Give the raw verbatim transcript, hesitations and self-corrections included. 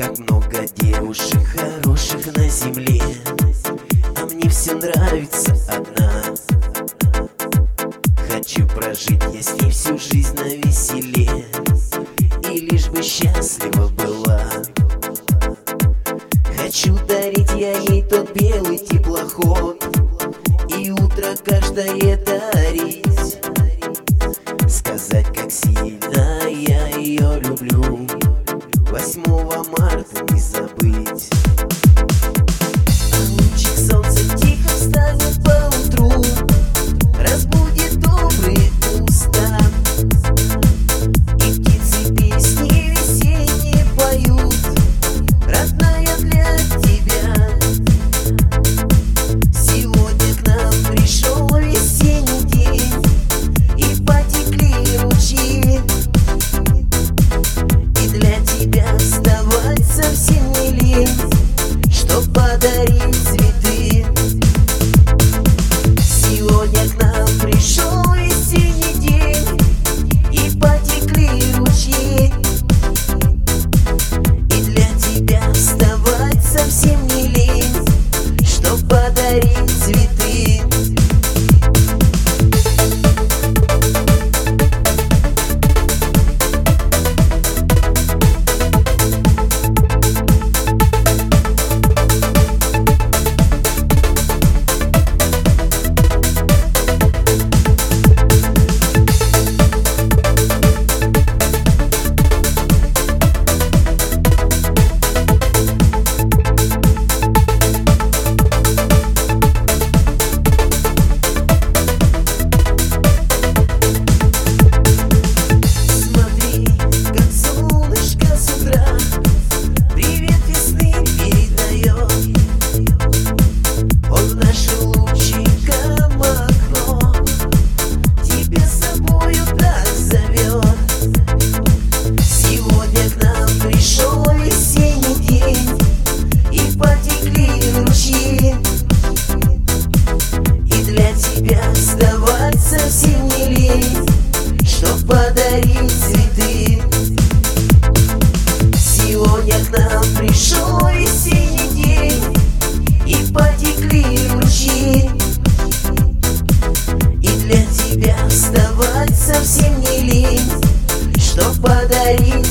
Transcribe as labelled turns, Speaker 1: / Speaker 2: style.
Speaker 1: Так много девушек хороших на земле, а мне все нравится одна. Хочу прожить я с ней всю жизнь навеселе, и лишь бы счастлива была. Хочу дарить я ей тот белый теплоход, и утро каждое дарить. Сказать, как сильно я ее люблю, восьмого марта не забыть. А лучик солнца тихо встанет поутру, разбудит добрые уста, и птицы песни весенние поют, родная, для тебя. Сегодня к нам пришел весенний день, и потекли ручьи, и для тебя вставать совсем не лень, чтоб подарить цветы. Сегодня к нам пришел весенний день, и потекли ручьи, и для тебя вставать совсем не лень, чтоб подарить цветы. Вставать совсем не лень, чтоб подарить цветы. Сегодня к нам пришел весенний день, и потекли ручьи, и для тебя вставать совсем не лень, чтоб подарить